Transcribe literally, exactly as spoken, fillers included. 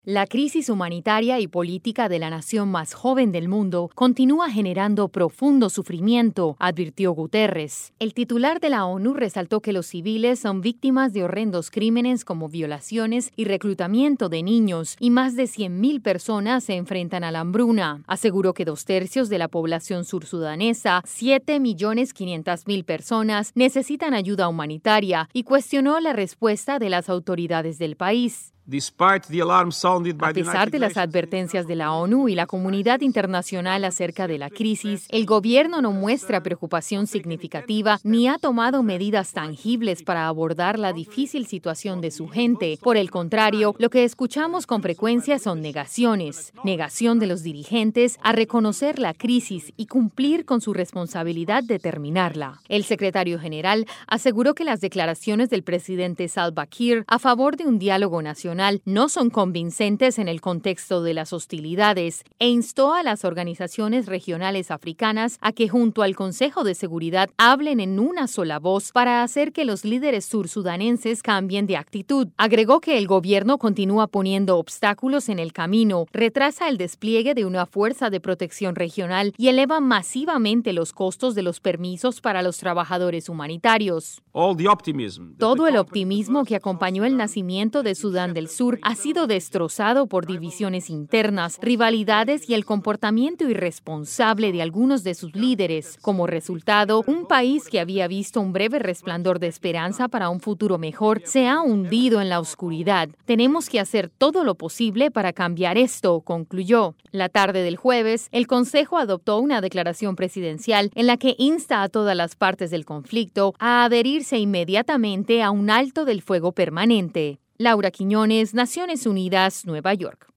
La crisis humanitaria y política de la nación más joven del mundo continúa generando profundo sufrimiento, advirtió Guterres. El titular de la ONU resaltó que los civiles son víctimas de horrendos crímenes como violaciones y reclutamiento de niños, y más de cien mil personas se enfrentan a la hambruna. Aseguró que dos tercios de la población sursudanesa, siete millones quinientas mil personas, necesitan ayuda humanitaria y cuestionó la respuesta de las autoridades del país. A pesar de las advertencias de la ONU y la comunidad internacional acerca de la crisis, el gobierno no muestra preocupación significativa ni ha tomado medidas tangibles para abordar la difícil situación de su gente. Por el contrario, lo que escuchamos con frecuencia son negaciones, negación de los dirigentes a reconocer la crisis y cumplir con su responsabilidad de terminarla. El secretario general aseguró que las declaraciones del presidente Salva Kiir a favor de un diálogo nacional no son convincentes en el contexto de las hostilidades e instó a las organizaciones regionales africanas a que junto al Consejo de Seguridad hablen en una sola voz para hacer que los líderes sursudanenses cambien de actitud. Agregó que el gobierno continúa poniendo obstáculos en el camino, retrasa el despliegue de una fuerza de protección regional y eleva masivamente los costos de los permisos para los trabajadores humanitarios. Todo el optimismo que acompañó el nacimiento de Sudán del Sur ha sido destrozado por divisiones internas, rivalidades y el comportamiento irresponsable de algunos de sus líderes. Como resultado, un país que había visto un breve resplandor de esperanza para un futuro mejor se ha hundido en la oscuridad. Tenemos que hacer todo lo posible para cambiar esto, concluyó. La tarde del jueves, el Consejo adoptó una declaración presidencial en la que insta a todas las partes del conflicto a adherirse inmediatamente a un alto del fuego permanente. Laura Quiñones, Naciones Unidas, Nueva York.